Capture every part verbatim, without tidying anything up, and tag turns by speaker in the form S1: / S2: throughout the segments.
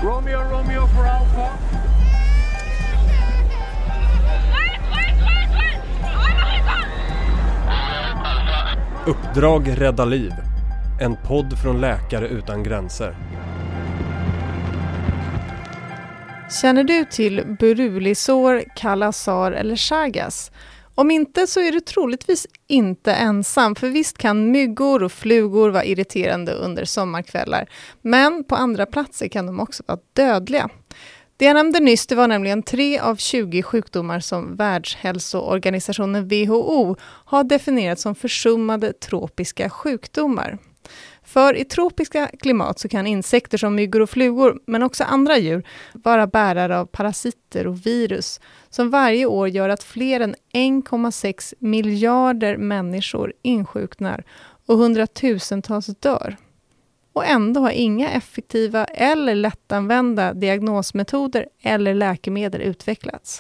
S1: Romeo, Romeo for Alpha.
S2: Uppdrag rädda liv. En podd från Läkare utan gränser.
S3: Känner du till Burulisår, Kalasar eller Chagas? Om inte så är du troligtvis inte ensam, för visst kan myggor och flugor vara irriterande under sommarkvällar. Men på andra platser kan de också vara dödliga. Det jag nämnde nyss, det var nämligen tre av tjugo sjukdomar som Världshälsoorganisationen W H O har definierat som försummade tropiska sjukdomar. För i tropiska klimat så kan insekter som myggor och flugor, men också andra djur, vara bärare av parasiter och virus som varje år gör att fler än en komma sex miljarder människor insjuknar och hundratusentals dör. Och ändå har inga effektiva eller lättanvända diagnosmetoder eller läkemedel utvecklats.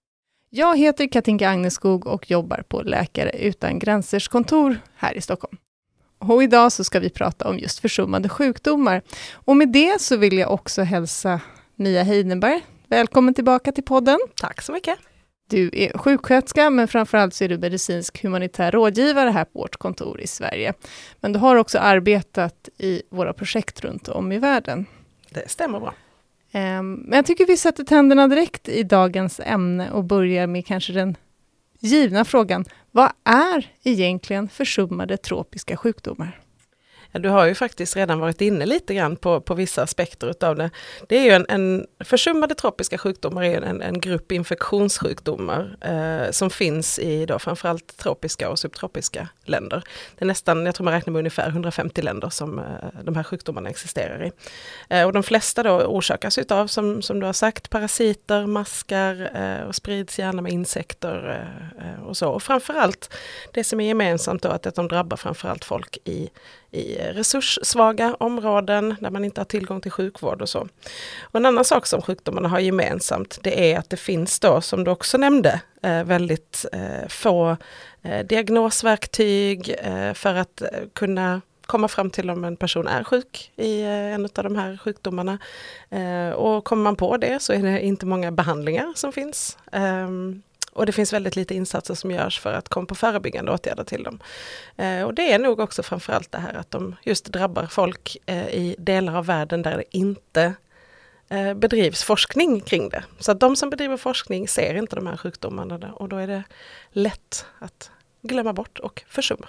S3: Jag heter Katinka Agneskog och jobbar på Läkare utan gränsers kontor här i Stockholm. Och idag så ska vi prata om just försummade sjukdomar. Och med det så vill jag också hälsa Mia Heidenberg. Välkommen tillbaka till podden.
S4: Tack så mycket.
S3: Du är sjuksköterska, men framförallt så är du medicinsk humanitär rådgivare här på vårt kontor i Sverige. Men du har också arbetat i våra projekt runt om i världen.
S4: Det stämmer bra.
S3: Um, men jag tycker vi sätter tänderna direkt i dagens ämne och börjar med kanske den givna frågan. Vad är egentligen försummade tropiska sjukdomar?
S4: Ja, du har ju faktiskt redan varit inne lite grann på, på vissa aspekter utav det. Det är ju en, en försummade tropiska sjukdomar är en, en grupp infektionssjukdomar eh, som finns i då framförallt tropiska och subtropiska länder. Det är nästan, jag tror man räknar med ungefär hundrafemtio länder som eh, de här sjukdomarna existerar i. Eh, och de flesta då orsakas utav, som, som du har sagt, parasiter, maskar eh, och sprids gärna med insekter eh, och så. Och framförallt det som är gemensamt då att, att de drabbar framförallt folk i i resurssvaga områden där man inte har tillgång till sjukvård och så. Och en annan sak som sjukdomarna har gemensamt, det är att det finns då, som du också nämnde, eh, väldigt eh, få eh, diagnosverktyg eh, för att eh, kunna komma fram till om en person är sjuk i eh, en av de här sjukdomarna. Eh, och kommer man på det så är det inte många behandlingar som finns. Eh, Och det finns väldigt lite insatser som görs för att komma på förebyggande åtgärder till dem. Eh, och det är nog också framförallt det här att de just drabbar folk eh, i delar av världen där det inte eh, bedrivs forskning kring det. Så att de som bedriver forskning ser inte de här sjukdomarna där, och då är det lätt att glömma bort och försumma.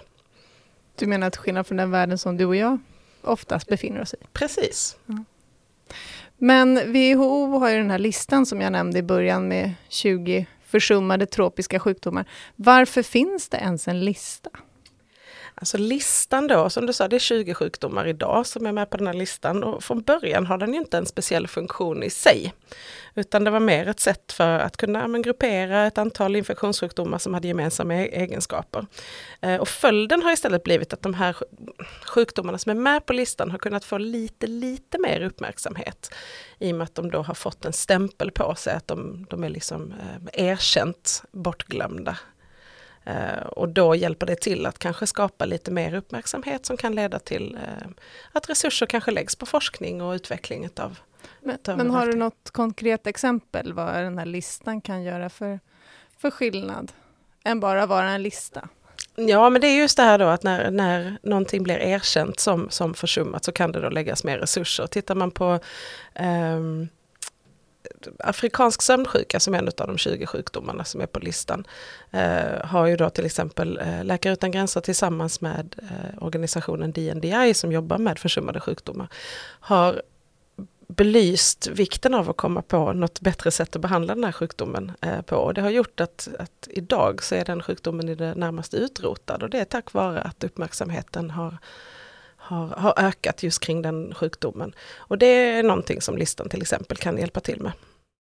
S3: Du menar att skillnad från den världen som du och jag oftast befinner oss i?
S4: Precis.
S3: Ja. Men W H O har ju den här listan som jag nämnde i början med tjugo försummade tropiska sjukdomar. Varför finns det ens en lista?
S4: Alltså listan då, som du sa, det är tjugo sjukdomar idag som är med på den här listan. Och från början har den ju inte en speciell funktion i sig. Utan det var mer ett sätt för att kunna men, gruppera ett antal infektionssjukdomar som hade gemensamma egenskaper. Eh, och följden har istället blivit att de här sjukdomarna som är med på listan har kunnat få lite, lite mer uppmärksamhet. I och med att de då har fått en stämpel på sig att de, de är liksom eh, erkänt bortglömda. Uh, och då hjälper det till att kanske skapa lite mer uppmärksamhet som kan leda till uh, att resurser kanske läggs på forskning och utveckling utav.
S3: Men,
S4: utav
S3: men har du något konkret exempel vad den här listan kan göra för, för skillnad än bara vara en lista?
S4: Ja, men det är just det här då att när, när någonting blir erkänt som, som försummat så kan det då läggas mer resurser. Tittar man på um, afrikansk sömnsjuka som är en av de tjugo sjukdomarna som är på listan eh, har ju då till exempel eh, Läkare utan gränser tillsammans med eh, organisationen D N D I som jobbar med försummade sjukdomar har belyst vikten av att komma på något bättre sätt att behandla den här sjukdomen eh, på. Och det har gjort att, att idag så är den sjukdomen i det närmaste utrotad, och det är tack vare att uppmärksamheten har Har, har ökat just kring den sjukdomen. Och det är någonting som listan till exempel kan hjälpa till med.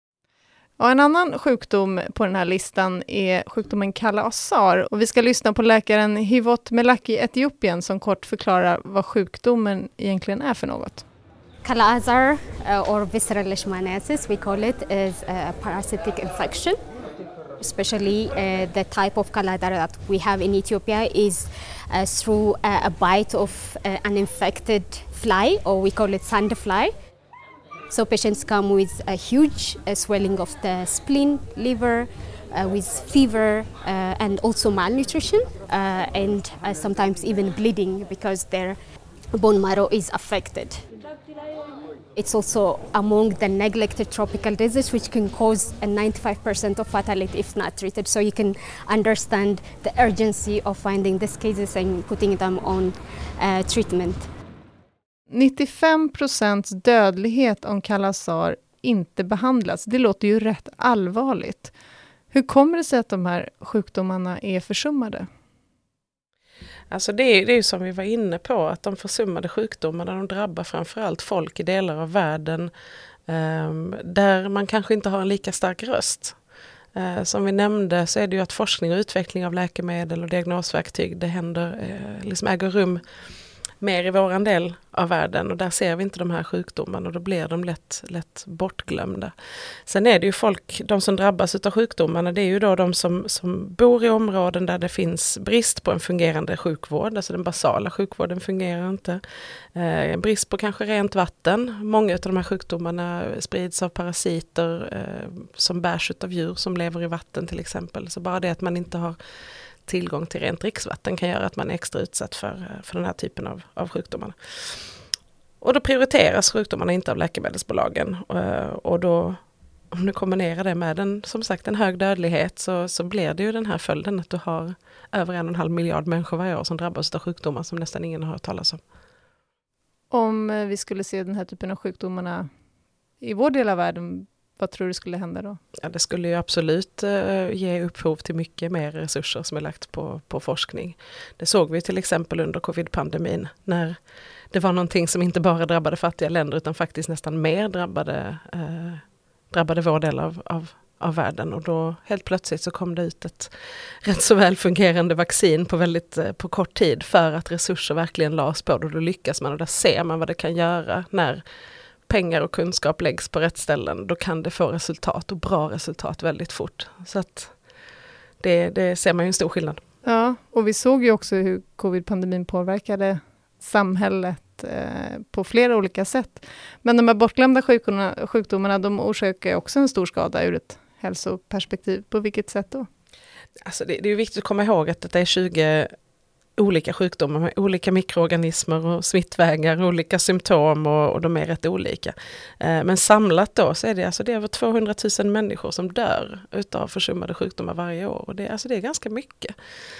S3: Ja, en annan sjukdom på den här listan är sjukdomen Kalasar. Och vi ska lyssna på läkaren Hivot Melaki i Etiopien som kort förklarar vad sjukdomen egentligen är för något.
S5: Kalasar uh, or visceral leishmaniasis, we call it, is a parasitic infection. Especially uh, the type of Kaladar that we have in Ethiopia is uh, through uh, a bite of uh, an infected fly, or we call it sandfly. So patients come with a huge uh, swelling of the spleen, liver, uh, with fever uh, and also malnutrition uh, and uh, sometimes even bleeding because their bone marrow is affected. It's also among the neglected tropical disease which can cause a ninety-five percent of fatality if not treated. So you can understand the urgency of finding these cases and putting them on uh, treatment.
S3: nittiofem procent dödlighet om Kala-Azar inte behandlas. Det låter ju rätt allvarligt. Hur kommer det sig att de här sjukdomarna är försummade?
S4: Alltså det är, det är ju som vi var inne på, att de försummade sjukdomarna de drabbar framförallt folk i delar av världen eh, där man kanske inte har en lika stark röst. Eh, som vi nämnde så är det ju att forskning och utveckling av läkemedel och diagnosverktyg det händer, eh, liksom äger rum mer i våran del av världen och där ser vi inte de här sjukdomarna och då blir de lätt, lätt bortglömda. Sen är det ju folk, de som drabbas av sjukdomarna, det är ju då de som, som bor i områden där det finns brist på en fungerande sjukvård, alltså den basala sjukvården fungerar inte. Eh, brist på kanske rent vatten. Många av de här sjukdomarna sprids av parasiter eh, som bärs av djur som lever i vatten till exempel. Så bara det att man inte har tillgång till rent dricksvatten kan göra att man är extra utsatt för, för den här typen av, av sjukdomar. Och då prioriteras sjukdomarna inte av läkemedelsbolagen. Och då, om du kombinerar det med en, som sagt, en hög dödlighet så, så blir det ju den här följden att du har över en och en halv miljard människor varje år som drabbas av sjukdomar som nästan ingen har hört talas om.
S3: Om vi skulle se den här typen av sjukdomarna i vår del av världen, vad tror du skulle hända då?
S4: Ja, det skulle ju absolut uh, ge upphov till mycket mer resurser som är lagt på, på forskning. Det såg vi till exempel under covid-pandemin när det var någonting som inte bara drabbade fattiga länder utan faktiskt nästan mer drabbade, uh, drabbade vår del av, av, av världen. Och då helt plötsligt så kom det ut ett rätt så väl fungerande vaccin på väldigt uh, på kort tid för att resurser verkligen lades på det. Och då lyckas man och där ser man vad det kan göra när pengar och kunskap läggs på rätt ställen, då kan det få resultat och bra resultat väldigt fort. Så att det, det ser man ju en stor skillnad.
S3: Ja, och vi såg ju också hur covid-pandemin påverkade samhället eh, på flera olika sätt. Men de här bortglömda sjukdomarna, sjukdomarna de orsakar också en stor skada ur ett hälsoperspektiv. På vilket sätt då?
S4: Alltså det, det är ju viktigt att komma ihåg att det är tjugo olika sjukdomar med olika mikroorganismer och smittvägar, olika symptom och, och de är rätt olika. Eh, men samlat då så är det, alltså det är över tvåhundratusen människor som dör utav försummade sjukdomar varje år. Och det, alltså det är ganska mycket.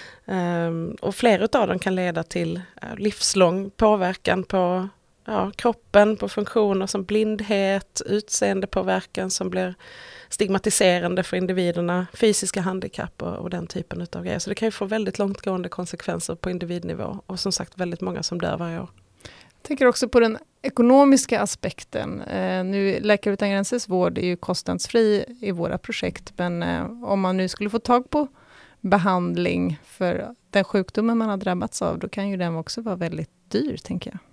S4: Eh, och flera av dem kan leda till eh, livslång påverkan på ja, kroppen, på funktioner som blindhet, utseendepåverkan som blir stigmatiserande för individerna, fysiska handikapp och, och den typen av grejer. Så det kan ju få väldigt långtgående konsekvenser på individnivå och som sagt väldigt många som dör varje år.
S3: Jag tänker också på den ekonomiska aspekten. Eh, nu Läkare utan gränsers vård är ju kostnadsfri i våra projekt, men eh, om man nu skulle få tag på behandling för den sjukdomen man har drabbats av, då kan ju den också vara väldigt dyr, tänker jag.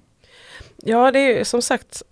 S4: Ja, det är ju som sagt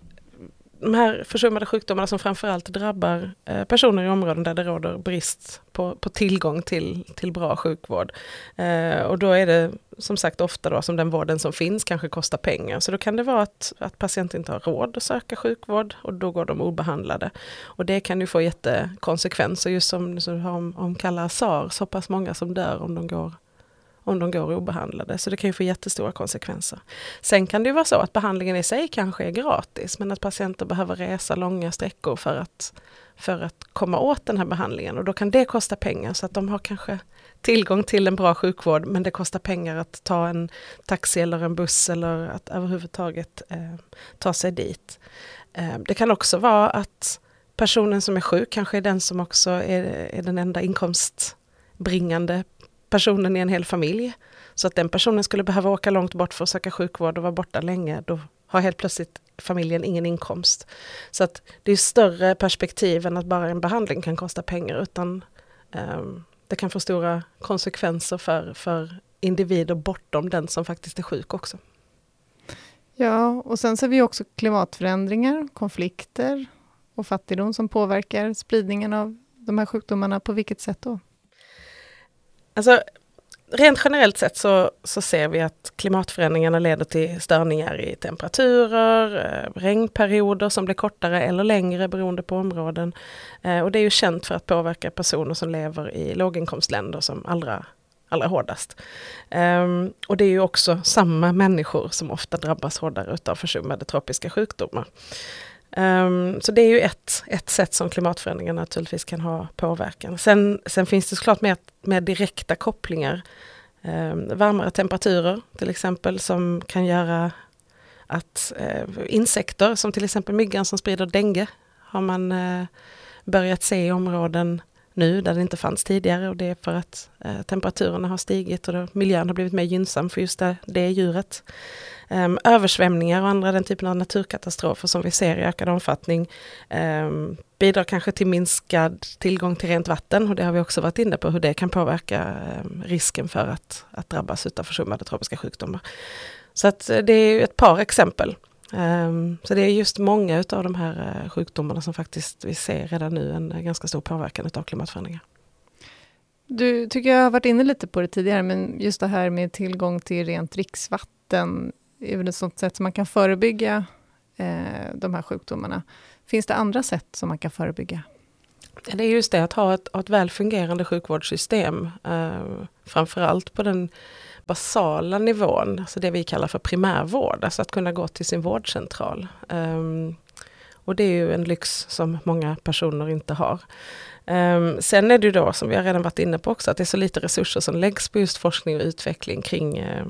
S4: de här försummade sjukdomarna som framförallt drabbar eh, personer i områden där det råder brist på, på tillgång till, till bra sjukvård. Eh, och då är det som sagt ofta då som den vården som finns kanske kostar pengar. Så då kan det vara att, att patienter inte har råd att söka sjukvård och då går de obehandlade. Och det kan ju få jättekonsekvenser just som, som om, om Kala-Azar, så pass många som dör om de går om de går obehandlade. Så det kan ju få jättestora konsekvenser. Sen kan det ju vara så att behandlingen i sig kanske är gratis, men att patienter behöver resa långa sträckor för att, för att komma åt den här behandlingen. Och då kan det kosta pengar, så att de har kanske tillgång till en bra sjukvård, men det kostar pengar att ta en taxi eller en buss eller att överhuvudtaget eh, ta sig dit. Eh, det kan också vara att personen som är sjuk kanske är den som också är, är den enda inkomstbringande personen i en hel familj. Så att den personen skulle behöva åka långt bort för att söka sjukvård och vara borta länge, då har helt plötsligt familjen ingen inkomst. Så att det är större perspektiv än att bara en behandling kan kosta pengar, utan um, det kan få stora konsekvenser för, för individer bortom den som faktiskt är sjuk också.
S3: Ja, och sen ser vi också klimatförändringar, konflikter och fattigdom som påverkar spridningen av de här sjukdomarna. På vilket sätt då?
S4: Alltså, rent generellt sett så, så ser vi att klimatförändringarna leder till störningar i temperaturer, eh, regnperioder som blir kortare eller längre beroende på områden. Eh, och det är ju känt för att påverka personer som lever i låginkomstländer som allra, allra hårdast. Eh, och det är ju också samma människor som ofta drabbas hårdare av försummade tropiska sjukdomar. Um, så det är ju ett, ett sätt som klimatförändringarna naturligtvis kan ha påverkan. Sen, sen finns det såklart mer, mer direkta kopplingar. Um, varmare temperaturer till exempel som kan göra att uh, insekter som till exempel myggan som sprider dengue har man uh, börjat se i områden nu där det inte fanns tidigare, och det är för att uh, temperaturerna har stigit och då miljön har blivit mer gynnsam för just det, det djuret. Um, översvämningar och andra den typen av naturkatastrofer som vi ser i ökad omfattning um, bidrar kanske till minskad tillgång till rent vatten, och det har vi också varit inne på hur det kan påverka um, risken för att, att drabbas av försummade tropiska sjukdomar. Så att det är ett par exempel. Um, så det är just många av de här uh, sjukdomarna som faktiskt vi ser redan nu en uh, ganska stor påverkan av klimatförändringar.
S3: Du tycker jag har varit inne lite på det tidigare, men just det här med tillgång till rent dricksvatten är väl ett sånt sätt som man kan förebygga eh, de här sjukdomarna. Finns det andra sätt som man kan förebygga?
S4: Det är just det, att ha ett, ett väl fungerande sjukvårdssystem. Eh, framförallt på den basala nivån, alltså det vi kallar för primärvård. Alltså att kunna gå till sin vårdcentral. Eh, och det är ju en lyx som många personer inte har. Eh, sen är det ju då, som vi har redan varit inne på också, att det är så lite resurser som läggs på just forskning och utveckling kring eh,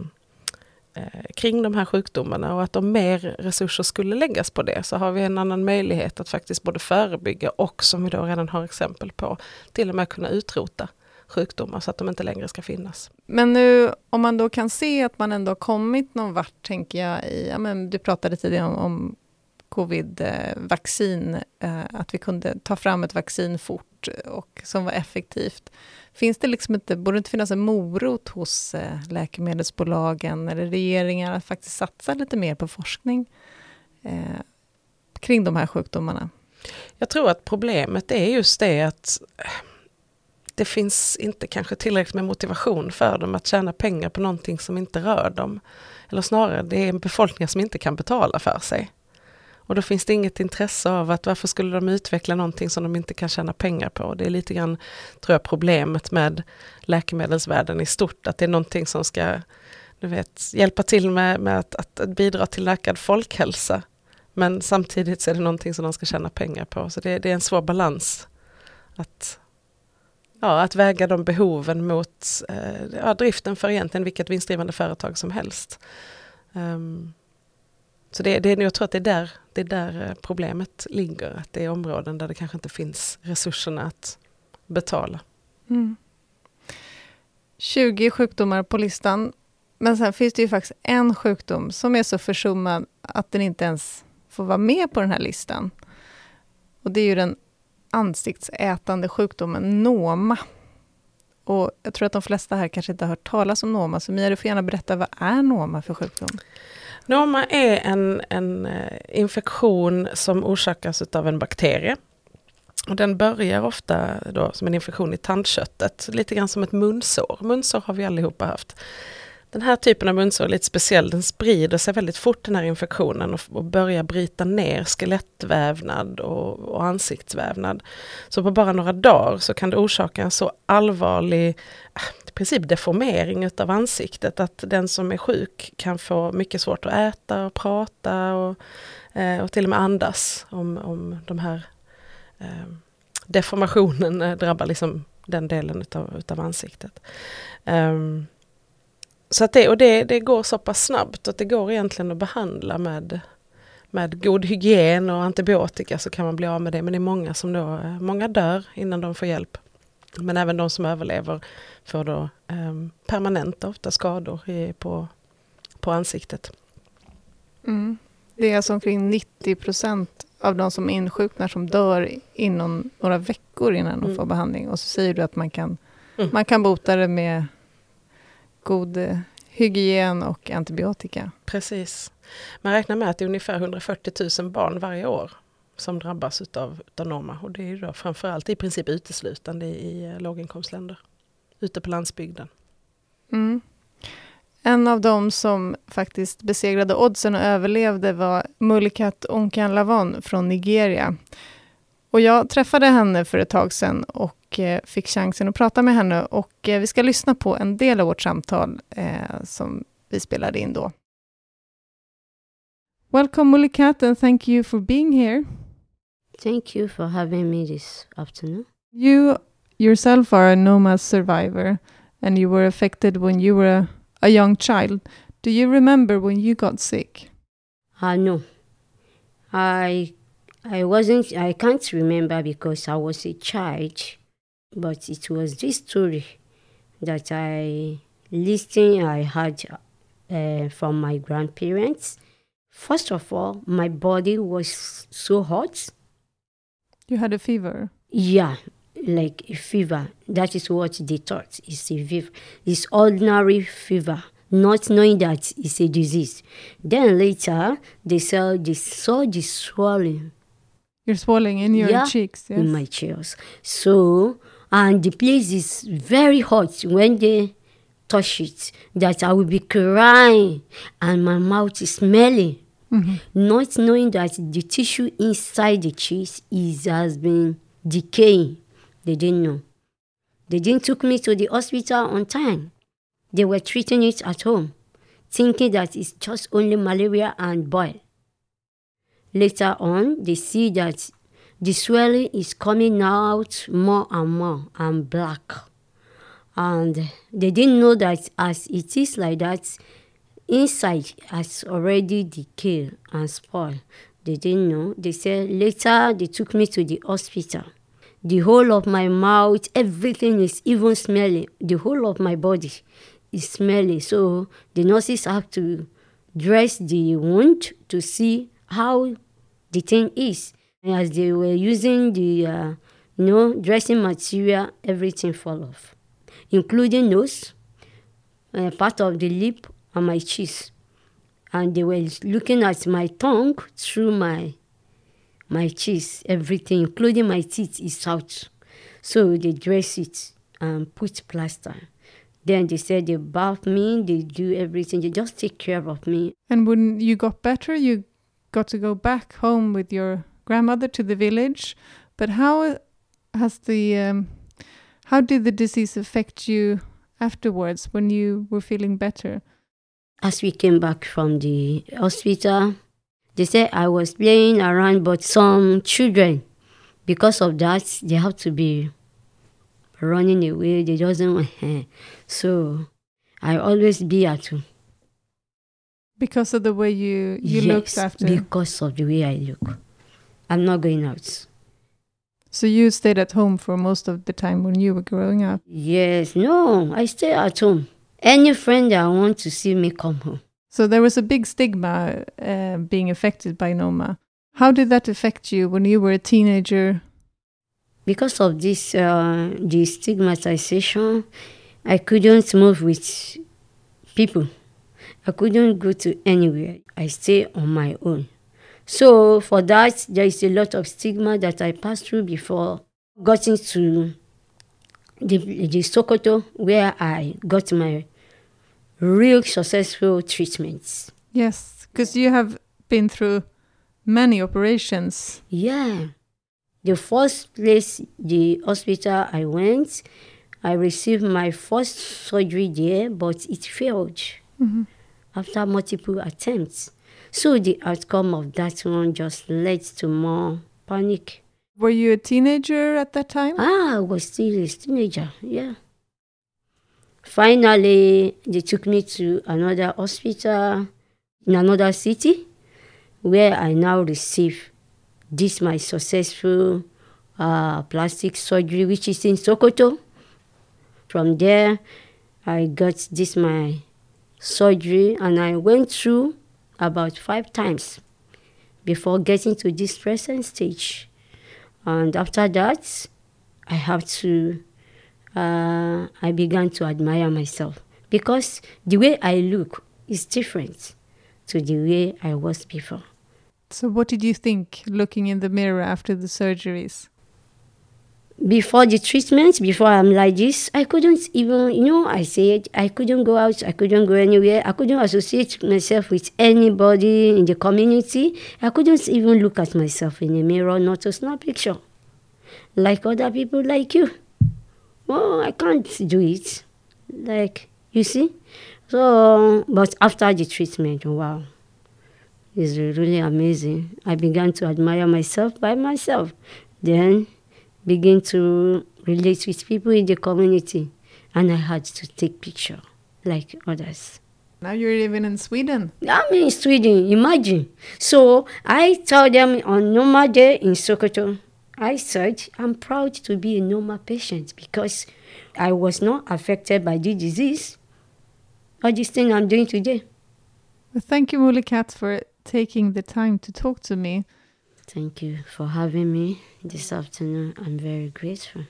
S4: kring de här sjukdomarna, och att om mer resurser skulle läggas på det så har vi en annan möjlighet att faktiskt både förebygga och, som vi då redan har exempel på, till och med kunna utrota sjukdomar så att de inte längre ska finnas.
S3: Men nu om man då kan se att man ändå har kommit någon vart, tänker jag, i, ja, men du pratade tidigare om, om covid-vaccin, eh, att vi kunde ta fram ett vaccin fort och som var effektivt. Finns det liksom inte, borde det inte finnas en morot hos eh, läkemedelsbolagen eller regeringar att faktiskt satsa lite mer på forskning eh, kring de här sjukdomarna?
S4: Jag tror att problemet är just det att det finns inte kanske tillräckligt med motivation för dem att tjäna pengar på någonting som inte rör dem. Eller snarare, det är en befolkning som inte kan betala för sig. Och då finns det inget intresse av att varför skulle de utveckla någonting som de inte kan tjäna pengar på. Det är lite grann, tror jag, problemet med läkemedelsvärlden i stort. Att det är någonting som ska, du vet, hjälpa till med, med att, att, att bidra till ökad folkhälsa. Men samtidigt så är det någonting som de ska tjäna pengar på. Så det, det är en svår balans att, ja, att väga de behoven mot eh, ja, driften för egentligen vilket vinstdrivande företag som helst. Um, Så det, det, jag tror att det är, där, det är där problemet ligger. Att det är områden där det kanske inte finns resurserna att betala.
S3: Mm. tjugo sjukdomar på listan. Men sen finns det ju faktiskt en sjukdom som är så försummad att den inte ens får vara med på den här listan. Och det är ju den ansiktsätande sjukdomen noma. Och jag tror att de flesta här kanske inte har hört talas om noma. Så Mia, du får gärna berätta, vad är noma för sjukdom?
S4: Noma är en, en infektion som orsakas av en bakterie. Och den börjar ofta då som en infektion i tandköttet, lite grann som ett munsår. Munsår har vi allihopa haft. Den här typen av munsår är lite speciell, den sprider sig väldigt fort, den här infektionen, och, och börjar bryta ner skelettvävnad och, och ansiktsvävnad. Så på bara några dagar så kan det orsaka en så allvarlig, i princip deformering av ansiktet, att den som är sjuk kan få mycket svårt att äta och prata och, eh, och till och med andas om, om de här eh, deformationen eh, drabbar liksom den delen utav, utav ansiktet. Um, Så att det, och det, det går så pass snabbt att det går egentligen att behandla med, med god hygien och antibiotika, så kan man bli av med det. Men det är många som då, många dör innan de får hjälp. Men även de som överlever får då eh, permanenta ofta skador i, på, på ansiktet.
S3: Mm. Det är alltså omkring nittio procent av de som insjuknar som dör inom några veckor innan de mm. får behandling. Och så säger du att man kan, mm. man kan bota det med god hygien och antibiotika.
S4: Precis. Man räknar med att det är ungefär hundrafyrtio tusen barn varje år som drabbas utav, utav noma. Och det är ju då framförallt i princip uteslutande i, i låginkomstländer. Ute på landsbygden.
S3: Mm. En av dem som faktiskt besegrade oddsen och överlevde var Mullikat Onkan-Lavon från Nigeria. Och jag träffade henne för ett tag sedan och eh, fick chansen att prata med henne. Och eh, vi ska lyssna på en del av vårt samtal eh, som vi spelade in då. Welcome Mullikat and thank you for being here.
S6: Thank you for having me this afternoon.
S3: You yourself are a Noma survivor and you were affected when you were a, a young child. Do you remember when you got sick?
S6: Uh, no, I I wasn't, I can't remember because I was a child, but it was this story that I listened, I heard uh, from my grandparents. First of all, my body was so hot.
S3: You had a fever?
S6: Yeah, like a fever. That is what they thought is a fever. It's ordinary fever, not knowing that it's a disease. Then later, they saw, they saw the swelling.
S3: You're swelling in your
S6: yeah,
S3: cheeks, yes?
S6: in my cheeks. So, and the place is very hot when they touch it, that I will be crying and my mouth is smelling. Mm-hmm. Not knowing that the tissue inside the cheeks is has been decaying. They didn't know. They didn't took me to the hospital on time. They were treating it at home, thinking that it's just only malaria and boil. Later on, they see that the swelling is coming out more and more and black. And they didn't know that as it is like that, inside has already decayed and spoiled. They didn't know. They said later they took me to the hospital. The whole of my mouth, everything is even smelling. The whole of my body is smelling. So the nurses have to dress the wound to see how the thing is. And as they were using the uh, you know, dressing material, everything fell off, including nose, uh, part of the lip, and my cheeks. And they were looking at my tongue through my my cheeks, everything, including my teeth, is out. So they dress it and put plaster. Then they said they bath me, they do everything, they just take care of me.
S3: And when you got better, you got to go back home with your grandmother to the village. But how has the um, how did the disease affect you afterwards when you were feeling better?
S6: As we came back from the hospital, they said I was playing around, but some children, because of that, they have to be running away. They doesn't want to. So I always be at home.
S3: Because of the way you, you
S6: yes,
S3: looked after?
S6: Because of the way I look. I'm not going out.
S3: So you stayed at home for most of the time when you were growing up?
S6: Yes, no, I stay at home. Any friend that want to see me come home.
S3: So there was a big stigma uh, being affected by Noma. How did that affect you when you were a teenager?
S6: Because of this, uh, the stigmatization, I couldn't move with people. I couldn't go to anywhere. I stay on my own. So for that, there is a lot of stigma that I passed through before getting to the, the Sokoto, where I got my real successful treatments.
S3: Yes, because you have been through many operations.
S6: Yeah. The first place, the hospital I went, I received my first surgery there, but it failed mm-hmm. after multiple attempts. So the outcome of that one just led to more panic.
S3: Were you a teenager at that time?
S6: Ah, I was still a teenager, yeah. Finally, they took me to another hospital in another city where I now receive this my successful uh, plastic surgery, which is in Sokoto. From there, I got this my surgery, and I went through about five times before getting to this present stage. And after that, I have to, uh, I began to admire myself because the way I look is different to the way I was before.
S3: So what did you think looking in the mirror after the surgeries?
S6: before the treatment, before I'm like this, I couldn't even, you know, I said I couldn't go out, I couldn't go anywhere, I couldn't associate myself with anybody in the community. I couldn't even look at myself in the mirror, not to snap a picture. Like other people like you. Well, I can't do it. Like, you see? So, but after the treatment, wow, it's really amazing. I began to admire myself by myself. Then begin to relate with people in the community. And I had to take picture like others.
S3: Now you're living in Sweden.
S6: I'm in Sweden, imagine. So I told them on Noma Day in Sokoto, I said, I'm proud to be a Noma patient because I was not affected by the disease. All this thing I'm doing today.
S3: Well, thank you, Mulikat, for taking the time to talk to me.
S6: Thank you for having me this afternoon. I'm very grateful.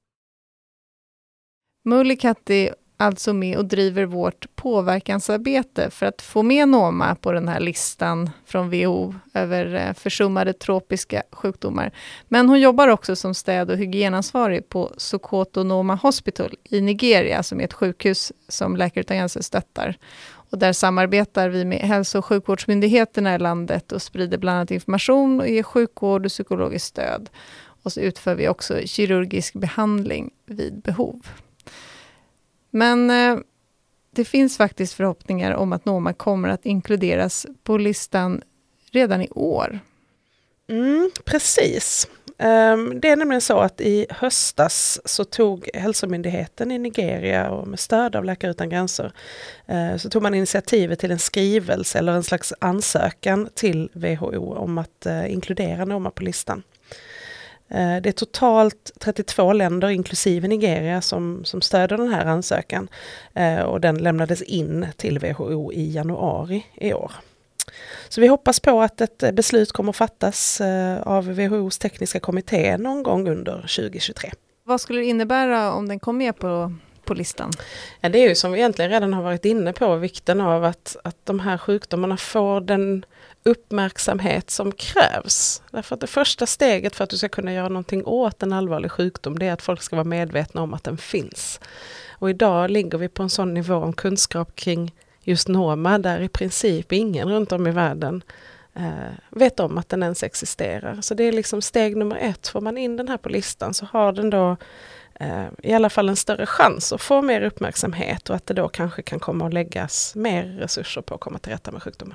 S3: Mulikat är alltså med och driver vårt påverkansarbete för att få med Noma på den här listan från W H O över försummade tropiska sjukdomar. Men hon jobbar också som städ- och hygienansvarig på Sokoto Noma Hospital i Nigeria, som är ett sjukhus som Läkare utan gränser stöttar. Och där samarbetar vi med hälso- och sjukvårdsmyndigheterna i landet och sprider bland annat information och ger sjukvård och psykologiskt stöd. Och så utför vi också kirurgisk behandling vid behov. Men eh, det finns faktiskt förhoppningar om att Noma kommer att inkluderas på listan redan i år.
S4: Mm, precis. Um, det är nämligen så att i höstas så tog hälsomyndigheten i Nigeria och med stöd av Läkare utan gränser uh, så tog man initiativet till en skrivelse eller en slags ansökan till W H O om att uh, inkludera Noma på listan. Det är totalt trettiotvå länder inklusive Nigeria som, som stöder den här ansökan eh, och den lämnades in till W H O i januari i år. Så vi hoppas på att ett beslut kommer fattas eh, av W H O:s tekniska kommitté någon gång under tjugohundratjugotre.
S3: Vad skulle det innebära om den kom med på, på listan?
S4: Ja, det är ju som vi egentligen redan har varit inne på, vikten av att, att de här sjukdomarna får den uppmärksamhet som krävs. Därför att det första steget för att du ska kunna göra någonting åt en allvarlig sjukdom, det är att folk ska vara medvetna om att den finns. Och idag ligger vi på en sån nivå om kunskap kring just Noma där i princip ingen runt om i världen eh, vet om att den ens existerar. Så det är liksom steg nummer ett. Får man in den här på listan så har den då eh, i alla fall en större chans att få mer uppmärksamhet och att det då kanske kan komma att läggas mer resurser på att komma till rätta med sjukdomen.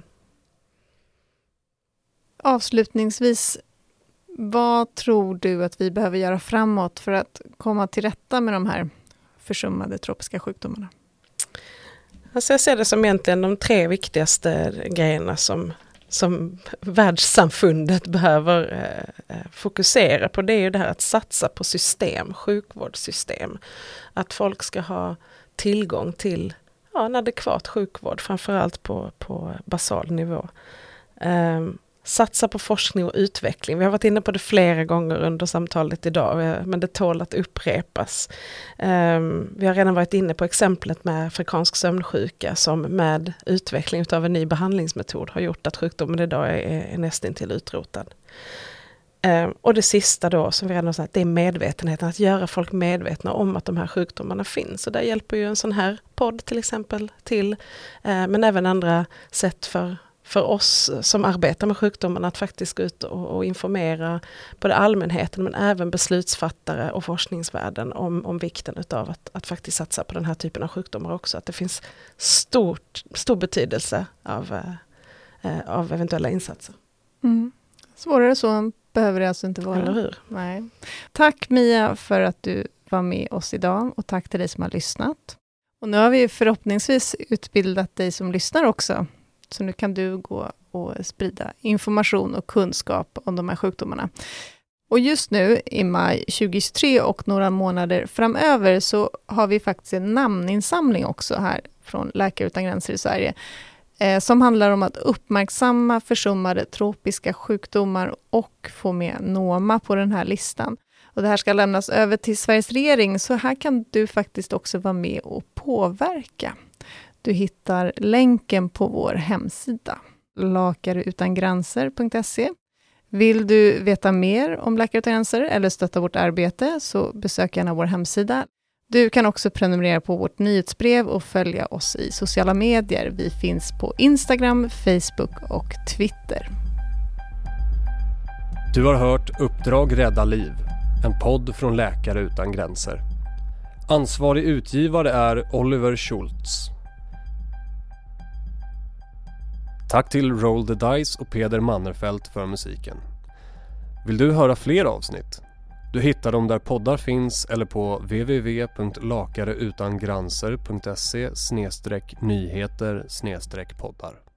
S3: Avslutningsvis, vad tror du att vi behöver göra framåt för att komma till rätta med de här försummade tropiska sjukdomarna?
S4: Alltså jag ser det som egentligen de tre viktigaste grejerna som, som världssamfundet behöver eh, fokusera på. Det är ju det här att satsa på system, sjukvårdssystem. Att folk ska ha tillgång till ja, en adekvat sjukvård, framförallt på, på basal nivå. Um, Satsa på forskning och utveckling. Vi har varit inne på det flera gånger under samtalet idag, men det tål att upprepas. Um, vi har redan varit inne på exemplet med afrikansk sömnsjuka som med utveckling av en ny behandlingsmetod har gjort att sjukdomen idag är, är nästan till utrotad. Um, och det sista då som vi redan har sagt, det är medvetenheten, att göra folk medvetna om att de här sjukdomarna finns. Och där hjälper ju en sån här podd till exempel till, uh, men även andra sätt för för oss som arbetar med sjukdomen att faktiskt gå ut och, och informera både allmänheten men även beslutsfattare och forskningsvärlden om, om vikten utav att, att faktiskt satsa på den här typen av sjukdomar också. Att det finns stort, stor betydelse av, eh, av eventuella insatser.
S3: Mm. Svårare så behöver det alltså inte vara.
S4: Eller hur?
S3: Nej. Tack Mia för att du var med oss idag och tack till dig som har lyssnat. Och nu har vi förhoppningsvis utbildat dig som lyssnar också. Så nu kan du gå och sprida information och kunskap om de här sjukdomarna. Och just nu i maj tjugohundratjugotre och några månader framöver så har vi faktiskt en namninsamling också här från Läkare utan gränser i Sverige. Eh, som handlar om att uppmärksamma försummade tropiska sjukdomar och få med Noma på den här listan. Och det här ska lämnas över till Sveriges regering, så här kan du faktiskt också vara med och påverka. Du hittar länken på vår hemsida, lakareutangränser punkt se. Vill du veta mer om Läkare utan gränser eller stötta vårt arbete så besök gärna vår hemsida. Du kan också prenumerera på vårt nyhetsbrev och följa oss i sociala medier. Vi finns på Instagram, Facebook och Twitter.
S2: Du har hört Uppdrag rädda liv, en podd från Läkare utan gränser. Ansvarig utgivare är Oliver Schultz. Tack till Roll the Dice och Peder Mannerfelt för musiken. Vill du höra fler avsnitt? Du hittar dem där poddar finns eller på w w w punkt lakareutangranser punkt se slash nyheter slash poddar.